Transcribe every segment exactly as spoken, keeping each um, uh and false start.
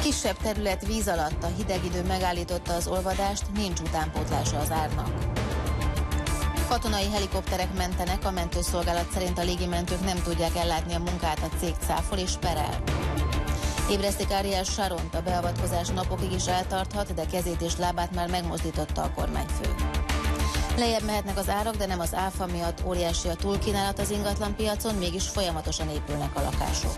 Kisebb terület víz alatt, a hideg idő megállította az olvadást, nincs utánpótlása az árnak. Katonai helikopterek mentenek, a mentőszolgálat szerint a légimentők nem tudják ellátni a munkát, a cég cáfol és perel. Ébresztik Ariel Sharont, a beavatkozás napokig is eltarthat, de kezét és lábát már megmozdította a kormányfő. Lejjebb mehetnek az árak, de nem az áfa miatt, óriási a túlkínálat az ingatlanpiacon, mégis folyamatosan épülnek a lakások.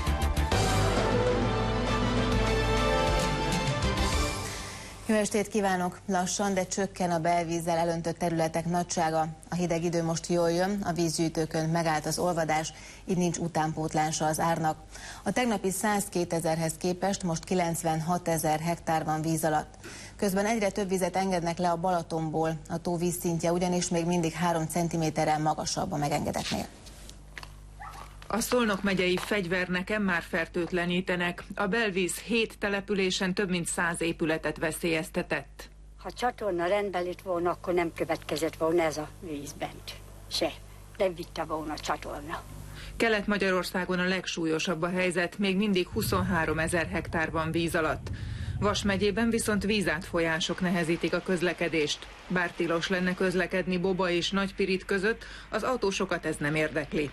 Jó estét kívánok! Lassan, de csökken a belvízzel elöntött területek nagysága. A hideg idő most jól jön, a vízgyűjtőkön megállt az olvadás, így nincs utánpótlása az árnak. A tegnapi százkétezerhez képest most kilencvenhatezer hektár van víz alatt. Közben egyre több vizet engednek le a Balatonból, a tó vízszintje ugyanis még mindig három centiméterrel magasabb a megengedetnél. A Szolnok megyei fegyverneken már fertőtlenítenek. A belvíz hét településen több mint száz épületet veszélyeztetett. Ha a csatorna rendben lett volna, akkor nem következett volna ez a víz bent. Se. Nem vitte volna a csatorna. Kelet-Magyarországon a legsúlyosabb a helyzet, még mindig huszonhárom ezer hektár van víz alatt. Vas megyében viszont vízátfolyások nehezítik a közlekedést. Bár tilos lenne közlekedni Boba és Nagypirit között, az autósokat ez nem érdekli.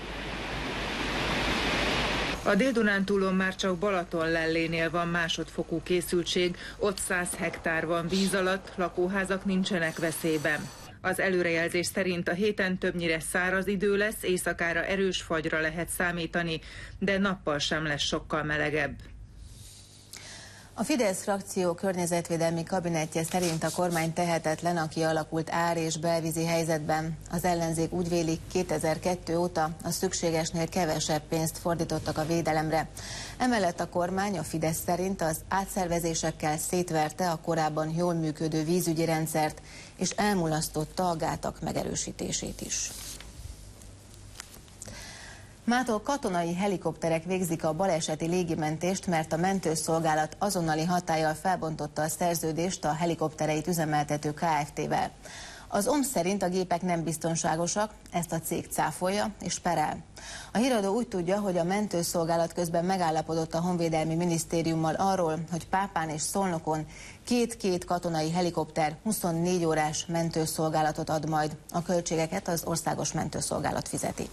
A Dél-Dunántúlon már csak Balatonlellénél van másodfokú készültség, ott száz hektár van víz alatt, lakóházak nincsenek veszélyben. Az előrejelzés szerint a héten többnyire száraz idő lesz, éjszakára erős fagyra lehet számítani, de nappal sem lesz sokkal melegebb. A Fidesz frakció környezetvédelmi kabinetje szerint a kormány tehetetlen a kialakult ár- és belvízi helyzetben. Az ellenzék úgy véli, kétezer-kettő óta a szükségesnél kevesebb pénzt fordítottak a védelemre. Emellett a kormány a Fidesz szerint az átszervezésekkel szétverte a korábban jól működő vízügyi rendszert, és elmulasztotta a gátak megerősítését is. Mától katonai helikopterek végzik a baleseti légimentést, mert a mentőszolgálat azonnali hatállyal felbontotta a szerződést a helikoptereit üzemeltető Kft-vel. Az o em szerint a gépek nem biztonságosak, ezt a cég cáfolja és perel. A híradó úgy tudja, hogy a mentőszolgálat közben megállapodott a Honvédelmi Minisztériummal arról, hogy Pápán és Szolnokon két-két katonai helikopter huszonnégy órás mentőszolgálatot ad majd. A költségeket az Országos Mentőszolgálat fizeti.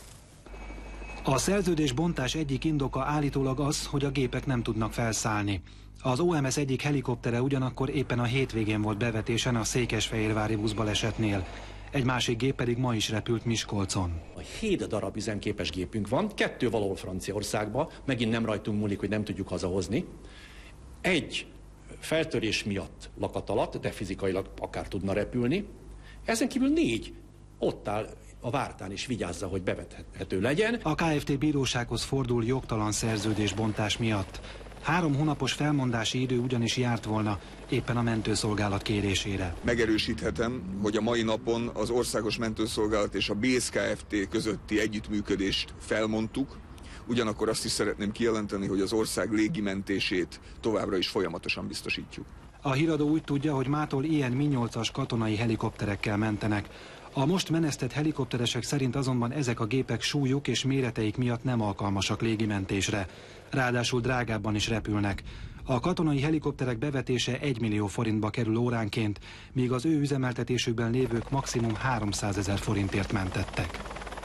A szerződés bontás egyik indoka állítólag az, hogy a gépek nem tudnak felszállni. Az o em es egyik helikoptere ugyanakkor éppen a hétvégén volt bevetésen a székesfehérvári buszbalesetnél. Egy másik gép pedig ma is repült Miskolcon. A hét darab üzemképes gépünk van, kettő valahol Franciaországban, megint nem rajtunk múlik, hogy nem tudjuk hazahozni. Egy feltörés miatt lakat alatt, de fizikailag akár tudna repülni. Ezen kívül négy ott áll a vártán is, vigyázza, hogy bevethető legyen. A Kft. Bírósághoz fordul jogtalan szerződésbontás miatt. Három hónapos felmondási idő ugyanis járt volna éppen a mentőszolgálat kérésére. Megerősíthetem, hogy a mai napon az Országos Mentőszolgálat és a bé é es Kft. Közötti együttműködést felmondtuk. Ugyanakkor azt is szeretném kijelenteni, hogy az ország légimentését továbbra is folyamatosan biztosítjuk. A híradó úgy tudja, hogy mától ilyen Mi nyolcas katonai helikopterekkel mentenek. A most menesztett helikopteresek szerint azonban ezek a gépek súlyuk és méreteik miatt nem alkalmasak légimentésre. Ráadásul drágábban is repülnek. A katonai helikopterek bevetése egymillió forintba kerül óránként, míg az ő üzemeltetésükben lévők maximum háromszázezer forintért mentettek.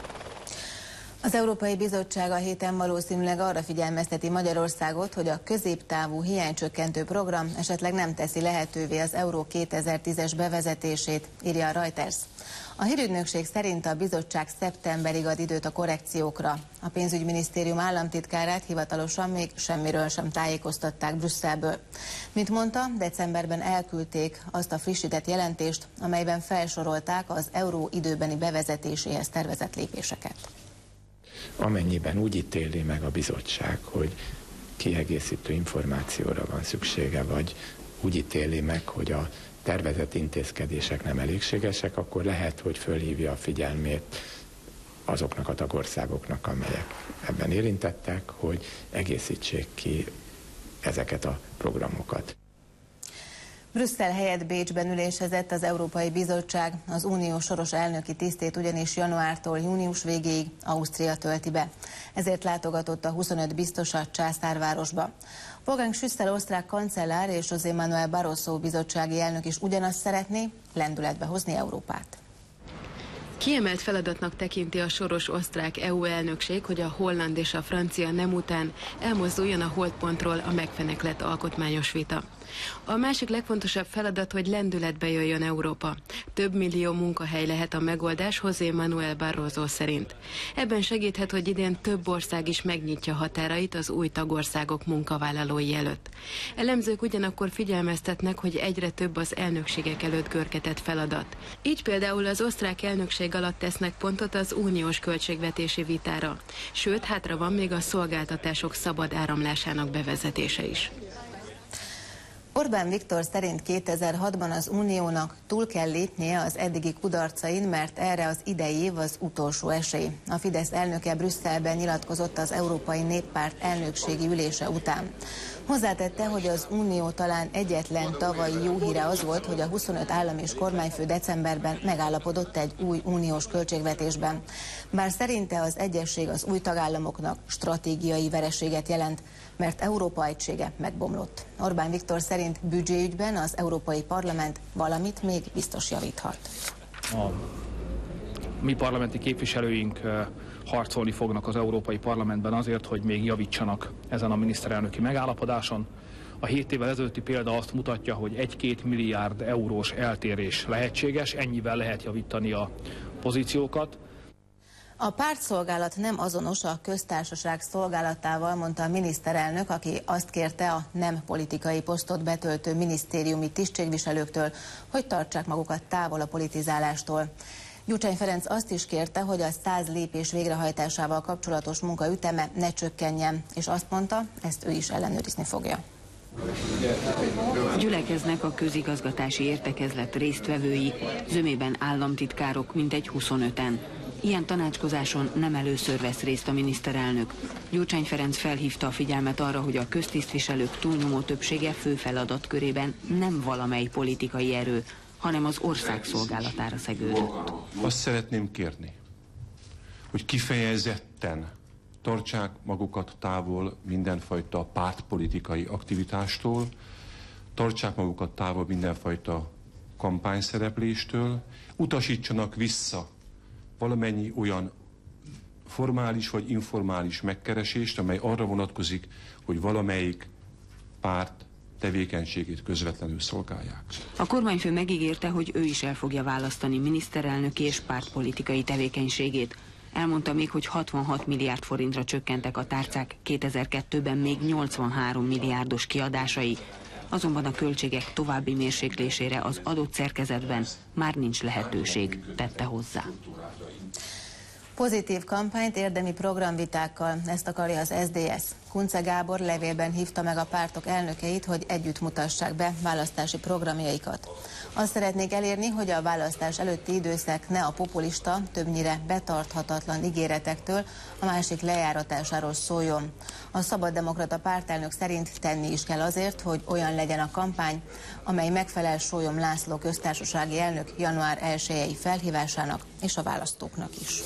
Az Európai Bizottság a héten valószínűleg arra figyelmezteti Magyarországot, hogy a középtávú hiánycsökkentő program esetleg nem teszi lehetővé az Euró kétezer-tízes bevezetését, írja a Reuters. A hírügynökség szerint a bizottság szeptemberig ad időt a korrekciókra. A pénzügyminisztérium államtitkárát hivatalosan még semmiről sem tájékoztatták Brüsszelből. Mint mondta, decemberben elküldték azt a frissített jelentést, amelyben felsorolták az euró időbeni bevezetéséhez tervezett lépéseket. Amennyiben úgy ítéli meg a bizottság, hogy kiegészítő információra van szüksége, vagy úgy ítéli meg, hogy a tervezett intézkedések nem elégségesek, akkor lehet, hogy fölhívja a figyelmét azoknak a tagországoknak, amelyek ebben érintettek, hogy egészítsék ki ezeket a programokat. Brüsszel helyett Bécsben ülésezett az Európai Bizottság, az unió soros elnöki tisztét ugyanis januártól június végéig Ausztria tölti be. Ezért látogatott a huszonöt biztos a császárvárosba. Wolfgang Schüssel osztrák kancellár és José Manuel Barroso bizottsági elnök is ugyanazt szeretné, lendületbe hozni Európát. Kiemelt feladatnak tekinti a soros osztrák é u elnökség, hogy a holland és a francia nem után elmozduljon a holtpontról a megfeneklett alkotmányos vita. A másik legfontosabb feladat, hogy lendületbe jöjjön Európa. Több millió munkahely lehet a megoldás José Manuel Barroso szerint. Ebben segíthet, hogy idén több ország is megnyitja határait az új tagországok munkavállalói előtt. Elemzők ugyanakkor figyelmeztetnek, hogy egyre több az elnökségek előtt görgetett feladat. Így például az osztrák elnökség alatt tesznek pontot az uniós költségvetési vitára. Sőt, hátra van még a szolgáltatások szabad áramlásának bevezetése is. Orbán Viktor szerint kétezer-hatban az Uniónak túl kell lépnie az eddigi kudarcain, mert erre az idei év az utolsó esély. A Fidesz elnöke Brüsszelben nyilatkozott az Európai Néppárt elnökségi ülése után. Hozzátette, hogy az Unió talán egyetlen tavalyi jó híre az volt, hogy a huszonöt állam és kormányfő decemberben megállapodott egy új uniós költségvetésben. Bár szerinte az egyesség az új tagállamoknak stratégiai vereséget jelent, mert Európa egysége megbomlott. Orbán Viktor szerint büdzséügyben az Európai Parlament valamit még biztos javíthat. A mi parlamenti képviselőink harcolni fognak az Európai Parlamentben azért, hogy még javítsanak ezen a miniszterelnöki megállapodáson. A hét évvel ezelőtti példa azt mutatja, hogy egy-két milliárd eurós eltérés lehetséges, ennyivel lehet javítani a pozíciókat. A pártszolgálat nem azonos a köztársaság szolgálatával, mondta a miniszterelnök, aki azt kérte a nem politikai posztot betöltő minisztériumi tisztségviselőktől, hogy tartsák magukat távol a politizálástól. Gyurcsány Ferenc azt is kérte, hogy a száz lépés végrehajtásával kapcsolatos munkaüteme ne csökkenjen, és azt mondta, ezt ő is ellenőrizni fogja. Gyülekeznek a közigazgatási értekezlet résztvevői, zömében államtitkárok mintegy huszonöten. Ilyen tanácskozáson nem először vesz részt a miniszterelnök. Gyurcsány Ferenc felhívta a figyelmet arra, hogy a köztisztviselők túlnyomó többsége fő feladatkörében nem valamely politikai erő, hanem az ország szolgálatára szegődött. Azt szeretném kérni, hogy kifejezetten tartsák magukat távol mindenfajta pártpolitikai aktivitástól, tartsák magukat távol mindenfajta kampányszerepléstől, utasítsanak vissza valamennyi olyan formális vagy informális megkeresést, amely arra vonatkozik, hogy valamelyik párt tevékenységét közvetlenül szolgálják. A kormányfő megígérte, hogy ő is el fogja választani miniszterelnöki és pártpolitikai tevékenységét. Elmondta még, hogy hatvanhat milliárd forintra csökkentek a tárcák kétezer-kettőben még nyolcvanhárom milliárdos kiadásai, azonban a költségek további mérséklésére az adott szerkezetben már nincs lehetőség, tette hozzá. Pozitív kampányt érdemi programvitákkal, ezt akarja az es zé es. Kunce Gábor levélben hívta meg a pártok elnökeit, hogy együtt mutassák be választási programjaikat. Azt szeretnék elérni, hogy a választás előtti időszak ne a populista, többnyire betarthatatlan ígéretektől, a másik lejáratásáról szóljon. A Szabaddemokrata pártelnök szerint tenni is kell azért, hogy olyan legyen a kampány, amely megfelel Sólyom László köztársasági elnök január elsejei felhívásának és a választóknak is.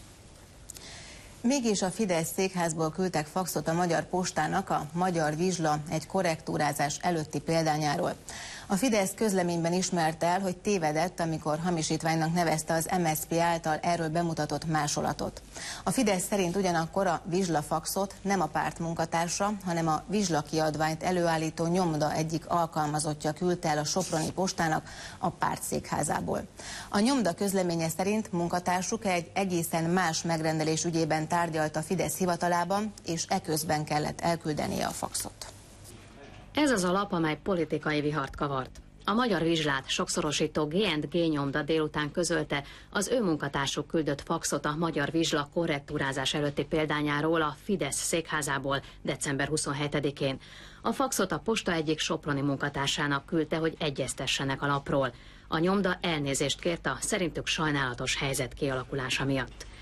Mégis a Fidesz székházból küldtek faxot a Magyar Postának a Magyar Vizsla egy korrektúrázás előtti példányáról. A Fidesz közleményben ismerte el, hogy tévedett, amikor hamisítványnak nevezte az em es zé pé által erről bemutatott másolatot. A Fidesz szerint ugyanakkor a vizslafaxot nem a párt munkatársa, hanem a vizslakiadványt előállító nyomda egyik alkalmazottja küldte el a soproni postának a párt székházából. A nyomda közleménye szerint munkatársuk egy egészen más megrendelés ügyében tárgyalt a Fidesz hivatalában, és eközben kellett elküldenie a faxot. Ez az a lap, amely politikai vihart kavart. A Magyar Vizslát sokszorosító gé és gé nyomda délután közölte az ő munkatársuk küldött faxot a Magyar Vizsla korrektúrázás előtti példányáról a Fidesz székházából december huszonhetedikén. A faxot a posta egyik soproni munkatársának küldte, hogy egyeztessenek a lapról. A nyomda elnézést kért a szerintük sajnálatos helyzet kialakulása miatt.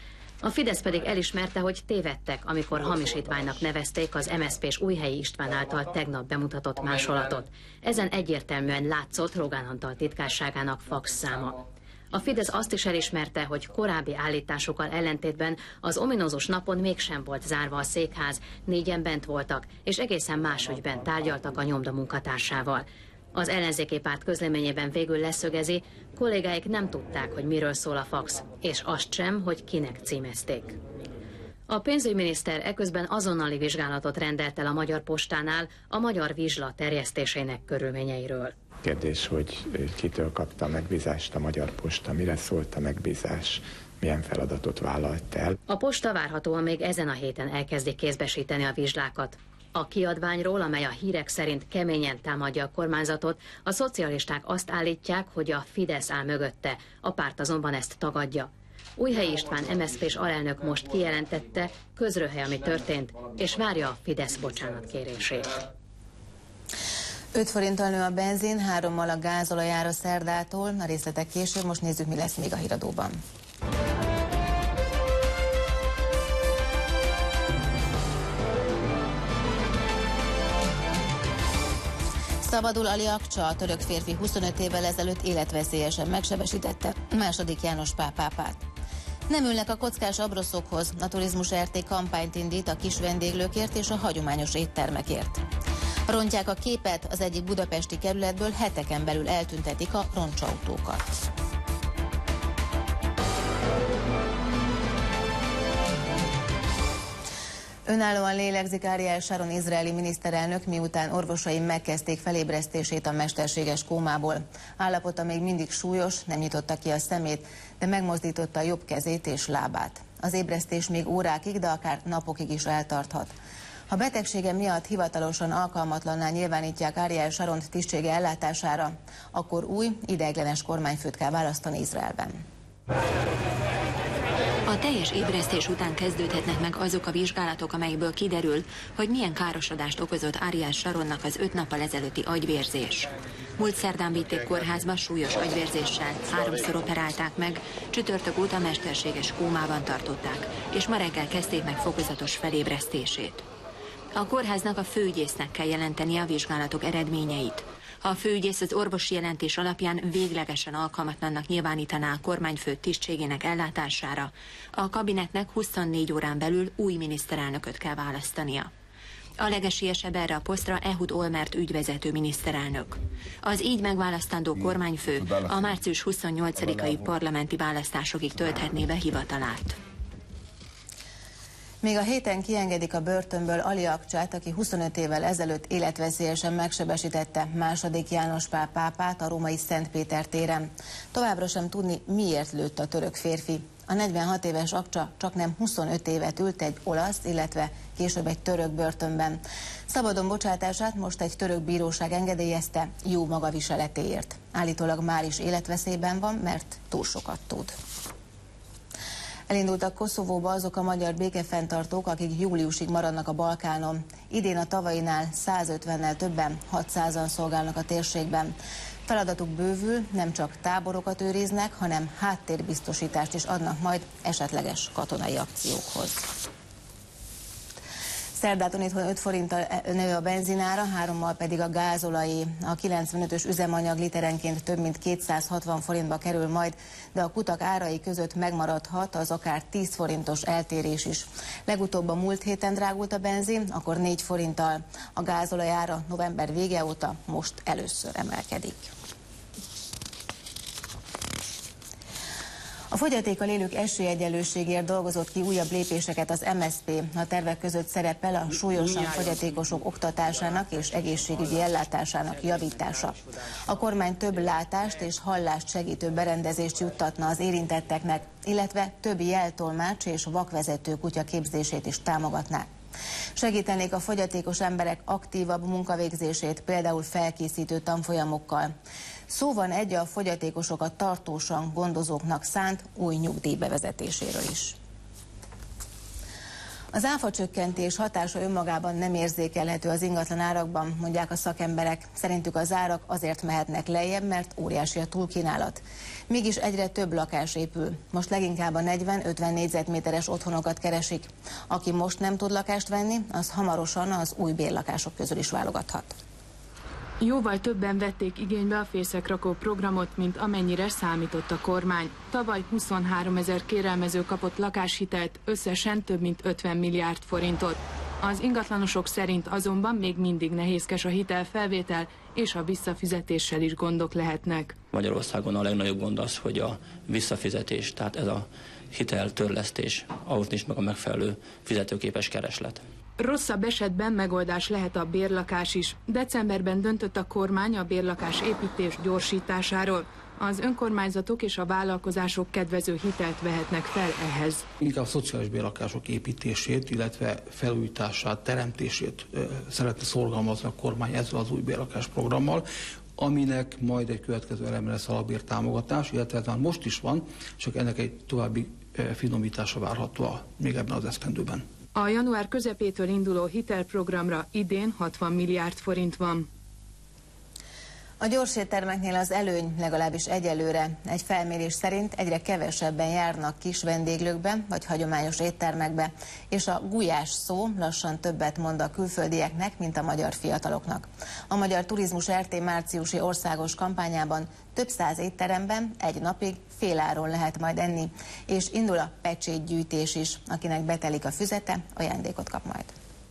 A Fidesz pedig elismerte, hogy tévedtek, amikor hamisítványnak nevezték az em es zé pés Újhelyi István által tegnap bemutatott másolatot. Ezen egyértelműen látszott Rogán Antal titkárságának fax száma. A Fidesz azt is elismerte, hogy korábbi állításokkal ellentétben az ominózus napon mégsem volt zárva a székház, négyen bent voltak, és egészen más ügyben tárgyaltak a nyomda munkatársával. Az ellenzéki párt közleményében végül leszögezi, kollégáik nem tudták, hogy miről szól a fax, és azt sem, hogy kinek címezték. A pénzügyminiszter eközben azonnali vizsgálatot rendelt el a Magyar Postánál a magyar vizsla terjesztésének körülményeiről. Kérdés, hogy kitől kapta a megbízást a Magyar Posta, mire szólt a megbízás, milyen feladatot vállalt el. A posta várhatóan még ezen a héten elkezdi kézbesíteni a vizslákat. A kiadványról, amely a hírek szerint keményen támadja a kormányzatot, a szocialisták azt állítják, hogy a Fidesz áll mögötte, a párt azonban ezt tagadja. Újhelyi István em es zé pés alelnök most kijelentette, közröhely, ami történt, és várja a Fidesz bocsánatkérését. öt forinttal nő a benzin, hárommal a gázolajára szerdától, a részletek később, most nézzük, mi lesz még a híradóban. Szabadul Ali Akcsa, a török férfi huszonöt évvel ezelőtt életveszélyesen megsebesítette második János Pál pápát. Nem ülnek a kockás abroszokhoz, a Turizmus er té kampányt indít a kis vendéglőkért és a hagyományos éttermekért. Rontják a képet, az egyik budapesti kerületből heteken belül eltüntetik a roncsautókat. Önállóan lélegzik Ariel Sharon izraeli miniszterelnök, miután orvosai megkezdték felébresztését a mesterséges kómából. Állapota még mindig súlyos, nem nyitotta ki a szemét, de megmozdította a jobb kezét és lábát. Az ébresztés még órákig, de akár napokig is eltarthat. Ha betegsége miatt hivatalosan alkalmatlanná nyilvánítják Ariel Sharont tisztsége ellátására, akkor új, ideiglenes kormányfőt kell választani Izraelben. A teljes ébresztés után kezdődhetnek meg azok a vizsgálatok, amelyekből kiderül, hogy milyen károsodást okozott Ariel Sharonnak az öt nappal ezelőtti agyvérzés. Múlt szerdán vitték kórházba súlyos agyvérzéssel, háromszor operálták meg, csütörtök óta mesterséges kómában tartották, és ma reggel kezdték meg fokozatos felébresztését. A kórháznak a főügyésznek kell jelentenie a vizsgálatok eredményeit. Ha a főügyész az orvosi jelentés alapján véglegesen alkalmatlannak nyilvánítaná a kormányfő tisztségének ellátására, a kabinetnek huszonnégy órán belül új miniszterelnököt kell választania. A legesélyesebb erre a posztra Ehud Olmert ügyvezető miniszterelnök. Az így megválasztandó kormányfő a március huszonnyolcadikai parlamenti választásokig tölthetné be hivatalát. Még a héten kiengedik a börtönből Ali Akcsát, aki huszonöt évvel ezelőtt életveszélyesen megsebesítette második János Pál pápát a római Szent Péter téren. Továbbra sem tudni, miért lőtt a török férfi. A negyvenhat éves Akcsa csaknem huszonöt évet ült egy olasz, illetve később egy török börtönben. Szabadon bocsátását most egy török bíróság engedélyezte jó magaviseletéért. Állítólag már is életveszélyben van, mert túl sokat tud. Elindultak Koszovóba azok a magyar békefenntartók, akik júliusig maradnak a Balkánon. Idén a tavainál százötvennel többen, hatszázan szolgálnak a térségben. Feladatuk bővül, nem csak táborokat őriznek, hanem háttérbiztosítást is adnak majd esetleges katonai akciókhoz. Szerdától itthon öt forinttal nő a benzinára, hárommal pedig a gázolai. A kilencvenötös üzemanyag literenként több mint kétszázhatvan forintba kerül majd, de a kutak árai között megmaradhat az akár tíz forintos eltérés is. Legutóbb a múlt héten drágult a benzin, akkor négy forinttal. A gázolaj ára november vége óta most először emelkedik. A fogyatékkal élők esélyegyenlőségért dolgozott ki újabb lépéseket az em es zé pé. A tervek között szerepel a súlyosan fogyatékosok oktatásának és egészségügyi ellátásának javítása. A kormány több látást és hallást segítő berendezést juttatna az érintetteknek, illetve több jeltolmács és vakvezető kutya képzését is támogatná. Segítenék a fogyatékos emberek aktívabb munkavégzését, például felkészítő tanfolyamokkal. Szó van egy a fogyatékosokat tartósan gondozóknak szánt új nyugdíj bevezetéséről is. Az áfacsökkentés hatása önmagában nem érzékelhető az ingatlan árakban, mondják a szakemberek. Szerintük az árak azért mehetnek lejjebb, mert óriási a túlkínálat. Mégis egyre több lakás épül. Most leginkább a negyven-ötven négyzetméteres otthonokat keresik. Aki most nem tud lakást venni, az hamarosan az új bérlakások közül is válogathat. Jóval többen vették igénybe a fészekrakó programot, mint amennyire számított a kormány. Tavaly huszonháromezer kérelmező kapott lakáshitelt, összesen több mint ötven milliárd forintot. Az ingatlanosok szerint azonban még mindig nehézkes a hitelfelvétel, és a visszafizetéssel is gondok lehetnek. Magyarországon a legnagyobb gond az, hogy a visszafizetés, tehát ez a hiteltörlesztés, ahhoz nincs meg a megfelelő fizetőképes kereslet. Rosszabb esetben megoldás lehet a bérlakás is. Decemberben döntött a kormány a bérlakás építés gyorsításáról. Az önkormányzatok és a vállalkozások kedvező hitelt vehetnek fel ehhez. Inkább a szociális bérlakások építését, illetve felújítását, teremtését szeretne szorgalmazni a kormány ezzel az új bérlakás programmal, aminek majd egy következő eleme lesz a lakbér támogatás, illetve ez már most is van, csak ennek egy további finomítása várható még ebben az esztendőben. A január közepétől induló hitelprogramra idén hatvan milliárd forint van. A gyorséttermeknél az előny legalábbis egyelőre. Egy felmérés szerint egyre kevesebben járnak kis vendéglőkbe vagy hagyományos éttermekbe, és a gulyás szó lassan többet mond a külföldieknek, mint a magyar fiataloknak. A Magyar Turizmus er té márciusi országos kampányában több száz étteremben egy napig féláron lehet majd enni, és indul a pecsétgyűjtés is. Akinek betelik a füzete, ajándékot kap majd.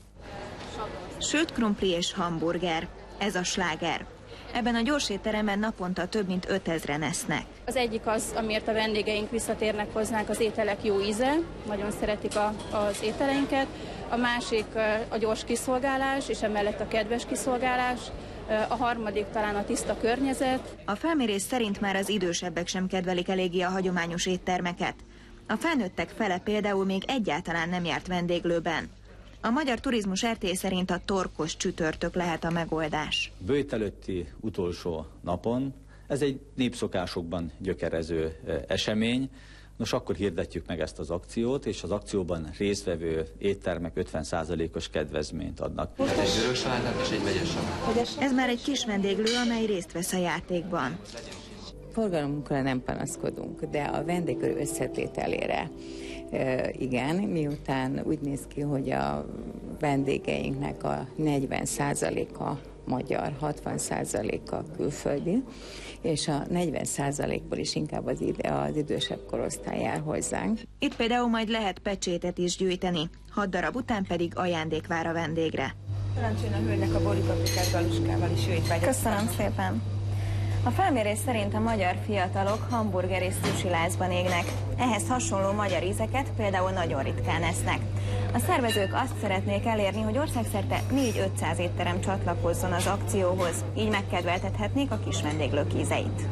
Sőt, krumpli és hamburger. Ez a sláger. Ebben a gyorsétteremben naponta több mint ötezren esznek. Az egyik az, amiért a vendégeink visszatérnek hozzánk, az ételek jó íze, nagyon szeretik a, az ételeinket. A másik a gyors kiszolgálás, és emellett a kedves kiszolgálás. A harmadik talán a tiszta környezet. A felmérés szerint már az idősebbek sem kedvelik eléggé a hagyományos éttermeket. A felnőttek fele például még egyáltalán nem járt vendéglőben. A Magyar Turizmus er té szerint a torkos csütörtök lehet a megoldás. Böjt előtti utolsó napon, ez egy népszokásokban gyökerező esemény. Nos, akkor hirdetjük meg ezt az akciót, és az akcióban résztvevő éttermek ötven százalékos kedvezményt adnak. Egy vörös salátát és egy vegyes salátát. Ez már egy kis vendéglő, amely részt vesz a játékban. Forgalmunkra nem panaszkodunk, de a vendéglő összetételére e, igen, miután úgy néz ki, hogy a vendégeinknek a negyven százaléka magyar, hatvan százaléka külföldi, és a negyven százalékból is inkább az, ide, az idősebb korosztály jár hozzánk. Itt például majd lehet pecsétet is gyűjteni, hat darab után pedig ajándék vár a vendégre. Parancsoljon a hölgynek a borikaprikás galuskával is jöjjt vagy. Köszönöm szépen. A felmérés szerint a magyar fiatalok hamburger és sushi lázban égnek. Ehhez hasonló magyar ízeket például nagyon ritkán esznek. A szervezők azt szeretnék elérni, hogy országszerte négy-ötszáz étterem csatlakozzon az akcióhoz, így megkedveltethetnék a kis vendéglők ízeit.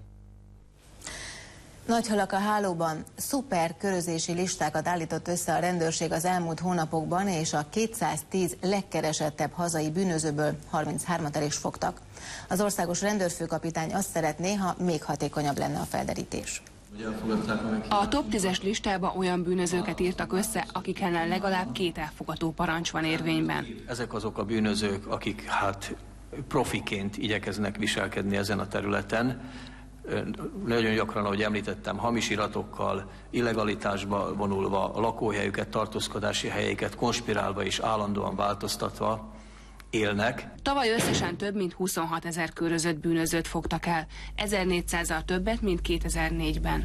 Nagy halak a hálóban. Szuper körözési listákat állított össze a rendőrség az elmúlt hónapokban, és a kétszáztíz legkeresettebb hazai bűnözőből harminchármat el is fogtak. Az országos rendőrfőkapitány azt szeretné, ha még hatékonyabb lenne a felderítés. A top tízes listába olyan bűnözőket írtak össze, akik ellen legalább két elfogató parancs van érvényben. Ezek azok a bűnözők, akik hát profiként igyekeznek viselkedni ezen a területen. Nagyon gyakran, ahogy említettem, hamis iratokkal, illegalitásba vonulva, a lakóhelyüket, tartózkodási helyeiket konspirálva és állandóan változtatva élnek. Tavaly összesen több mint huszonhat ezer körözött bűnözőt fogtak el, ezernégyszázzal többet, mint kétezer-négyben.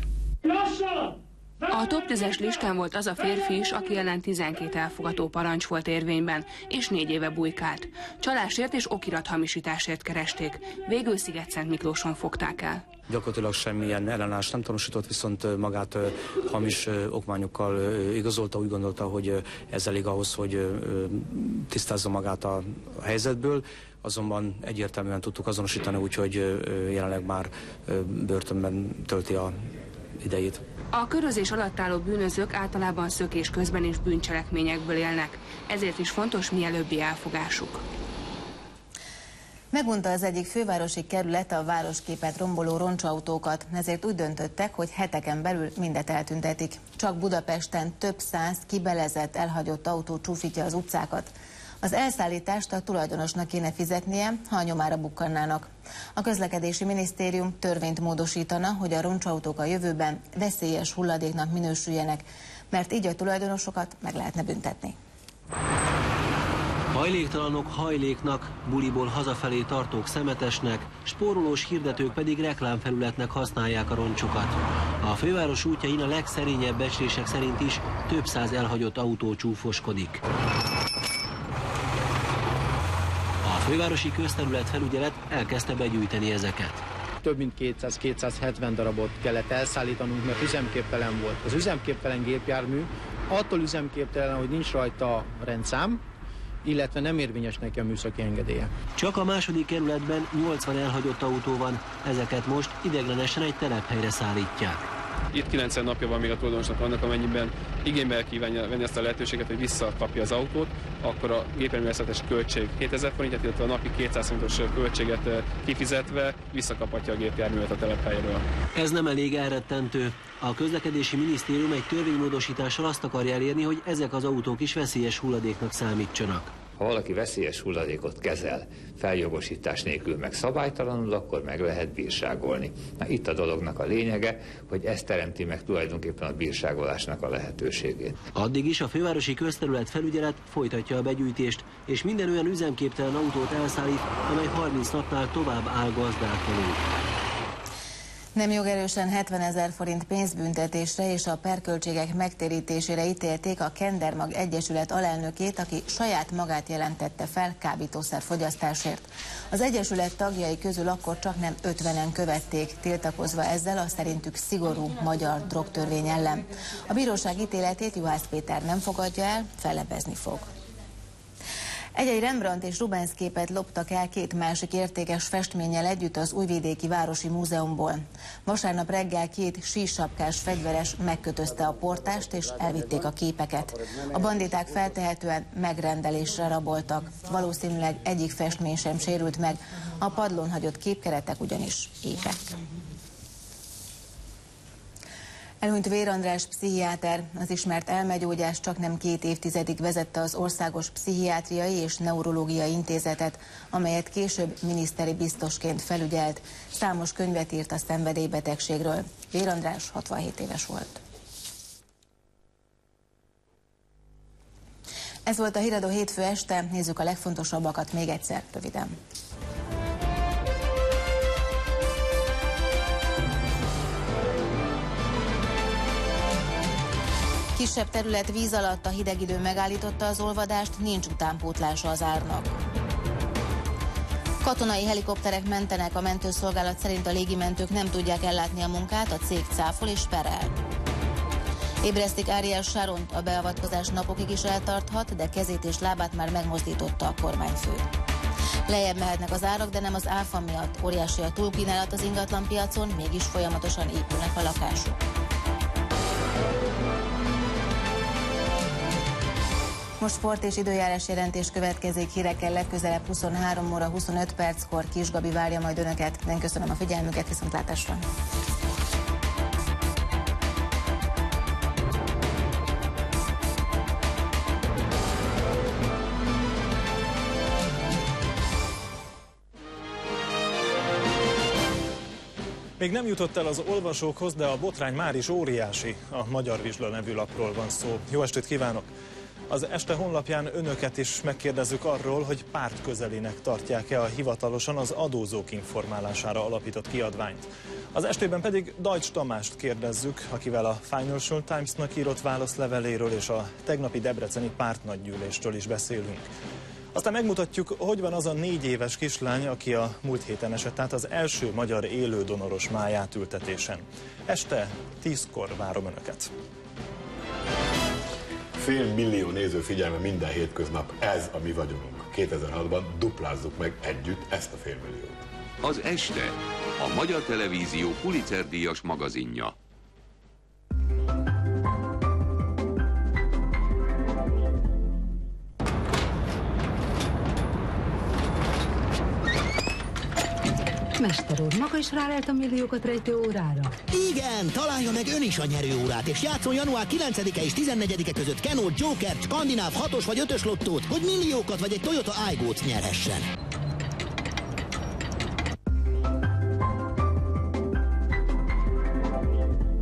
A top tízes listán volt az a férfi is, aki ellen tizenkét elfogató parancs volt érvényben, és négy éve bujkált. Csalásért és okirathamisításért keresték. Végül Sziget-Szent Miklóson fogták el. Gyakorlatilag semmilyen ellenállást nem tanúsított, viszont magát hamis okmányokkal igazolta, úgy gondolta, hogy ez elég ahhoz, hogy tisztázza magát a helyzetből. Azonban egyértelműen tudtuk azonosítani, úgyhogy jelenleg már börtönben tölti a idejét. A körözés alatt álló bűnözők általában szökés közben is bűncselekményekből élnek, ezért is fontos mielőbbi elfogásuk. Megunta az egyik fővárosi kerület a városképet romboló roncsautókat, ezért úgy döntöttek, hogy heteken belül mindet eltüntetik. Csak Budapesten több száz kibelezett, elhagyott autó csúfítja az utcákat. Az elszállítást a tulajdonosnak kéne fizetnie, ha a nyomára bukkannának. A Közlekedési Minisztérium törvényt módosítana, hogy a roncsautók a jövőben veszélyes hulladéknak minősüljenek, mert így a tulajdonosokat meg lehetne büntetni. Hajléktalanok hajléknak, buliból hazafelé tartók szemetesnek, spórolós hirdetők pedig reklámfelületnek használják a roncsokat. A főváros útjain a legszerényebb becslések szerint is több száz elhagyott autó csúfoskodik. A fővárosi közterület felügyelet elkezdte begyűjteni ezeket. Több mint kétszáz-kétszázhetven darabot kellett elszállítanunk, mert üzemképtelen volt. Az üzemképtelen gépjármű attól üzemképtelen, hogy nincs rajta rendszám, illetve nem érvényes neki a műszaki engedélye. Csak a második kerületben nyolcvan elhagyott autó van, ezeket most ideiglenesen egy telephelyre szállítják. Itt kilencven napja van még a tulajdonosnak annak, amennyiben igénybe kívánja venni ezt a lehetőséget, hogy visszakapja az autót, akkor a gépjárművesztetési költség hétezer forintot, illetve a napi kétszáz forintos költséget kifizetve visszakaphatja a gépjárművet a telephelyről. Ez nem elég elrettentő. A Közlekedési Minisztérium egy törvénymódosítással azt akarja elérni, hogy ezek az autók is veszélyes hulladéknak számítsanak. Ha valaki veszélyes hulladékot kezel, feljogosítás nélkül meg szabálytalanul, akkor meg lehet bírságolni. Na, itt a dolognak a lényege, hogy ez teremti meg tulajdonképpen a bírságolásnak a lehetőségét. Addig is a fővárosi közterület felügyelet folytatja a begyűjtést, és minden olyan üzemképtelen autót elszállít, amely harminc napnál tovább áll gazdátlanul. Nem jogerősen hetvenezer forint pénzbüntetésre és a perköltségek megtérítésére ítélték a Kendermag Egyesület alelnökét, aki saját magát jelentette fel kábítószerfogyasztásért. Az Egyesület tagjai közül akkor csak nem ötvenen követték, tiltakozva ezzel a szerintük szigorú magyar drogtörvény ellen. A bíróság ítéletét Juhász Péter nem fogadja el, fellebezni fog. Egy-egy Rembrandt és Rubens képet loptak el két másik értékes festménnyel együtt az Újvidéki Városi Múzeumból. Vasárnap reggel két sírsapkás fegyveres megkötözte a portást és elvitték a képeket. A banditák feltehetően megrendelésre raboltak. Valószínűleg egyik festmény sem sérült meg, a padlón hagyott képkeretek ugyanis épek. Elhunyt Vér András pszichiáter, az ismert elmegyógyás csaknem két évtizedig vezette az Országos Pszichiátriai és Neurológiai Intézetet, amelyet később miniszteri biztosként felügyelt. Számos könyvet írt a szenvedélybetegségről. Vér András hatvanhét éves volt. Ez volt a Híradó hétfő este, nézzük a legfontosabbakat még egyszer röviden. Kisebb terület víz alatt, a hideg idő megállította az olvadást, nincs utánpótlása az árnak. Katonai helikopterek mentenek, a mentőszolgálat szerint a légimentők nem tudják ellátni a munkát, a cég cáfol és perel. Ébresztik Ariel Sharont, a beavatkozás napokig is eltarthat, de kezét és lábát már megmozdította a kormányfő. Lejjebb mehetnek az árak, de nem az áfa miatt. Óriási a túlkínálat az ingatlanpiacon, mégis folyamatosan épülnek a lakások. Most sport és időjárás jelentés következik, hírekkel legközelebb huszonhárom óra huszonöt perckor. Kis Gabi várja majd önöket. Én köszönöm a figyelmüket, viszontlátásra! Még nem jutott el az olvasókhoz, de a botrány már is óriási. A Magyar Vizsla nevű lapról van szó. Jó estét kívánok! Az Este honlapján önöket is megkérdezzük arról, hogy párt közelének tartják-e a hivatalosan az adózók informálására alapított kiadványt. Az Estében pedig Deutsch Tamást kérdezzük, akivel a Financial Times-nak írott válaszleveléről és a tegnapi debreceni pártnagygyűlésről is beszélünk. Aztán megmutatjuk, hogy van az a négy éves kislány, aki a múlt héten esett át az első magyar élődonoros máját ültetésen. Este tízkor várom önöket. Fél millió néző figyelme minden hétköznap, ez a mi vagyonunk. kétezer-hatban duplázzuk meg együtt ezt a félmilliót. Az Este, a Magyar Televízió Pulitzer-díjas magazinja. Mester úr, maga is rálelt a milliókat rejtő órára? Igen, találja meg ön is a nyerőórát, és játszon január kilencedike és tizennegyedike között Kenó, Joker, Skandináv hatos vagy ötös lottót, hogy milliókat vagy egy Toyota Aygo-t nyerhessen.